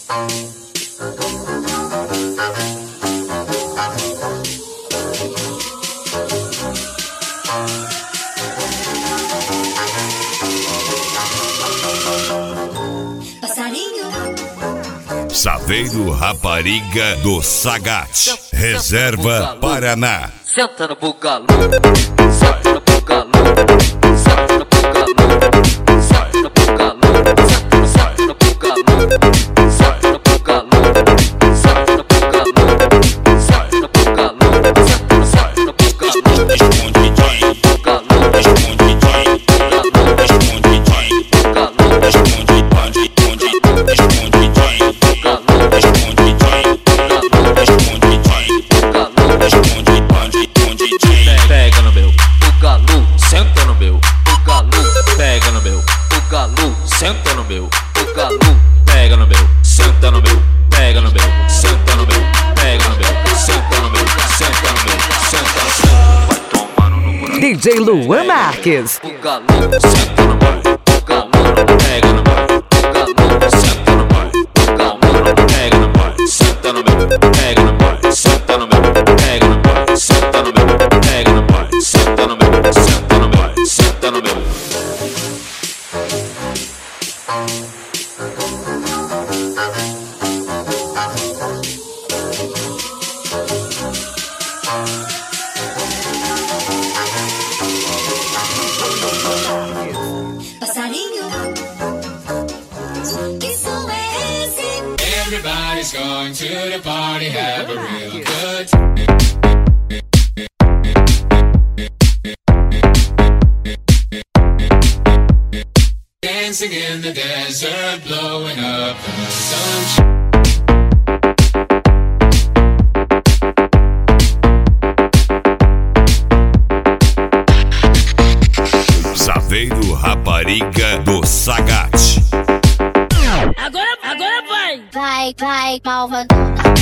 Saveiro Rapariga do Sagat, Reserva Paraná. Senta no bugalô, senta no bugalô, senta no bugalô, senta no bugalô, senta no bugalô, senta no bugalô, senta no bugalô, senta no bugalô, senta no bugalô. Responde DJ, bugalô, responde DJ, bugalô, responde DJ, bugalô, responde responde pega no meu, bugalô, senta no meu, bugalô, pega no meu, bugalô, senta no meu, bugalô, pega no meu, senta no meu, pega no meu, senta no meu, pega no meu, senta no meu, senta no meu, senta no meu. Vai tomando no buraco. DJ Luan Marques. Bugalô, senta no meu, bugalô, pega no meu, bugalô, senta no meu, bugalô, pega no meu, senta no meu, pega no meu, senta no meu, pega no meu, senta no meu, pega no meu, senta no meu, senta no meu, senta no meu. Passarinho, que som é esse? Everybody's going to the party, have a real good time. Dancing in the desert, blowing up the sunshine. Saveiro Rapariga do Sagat. Agora vai, malvadona.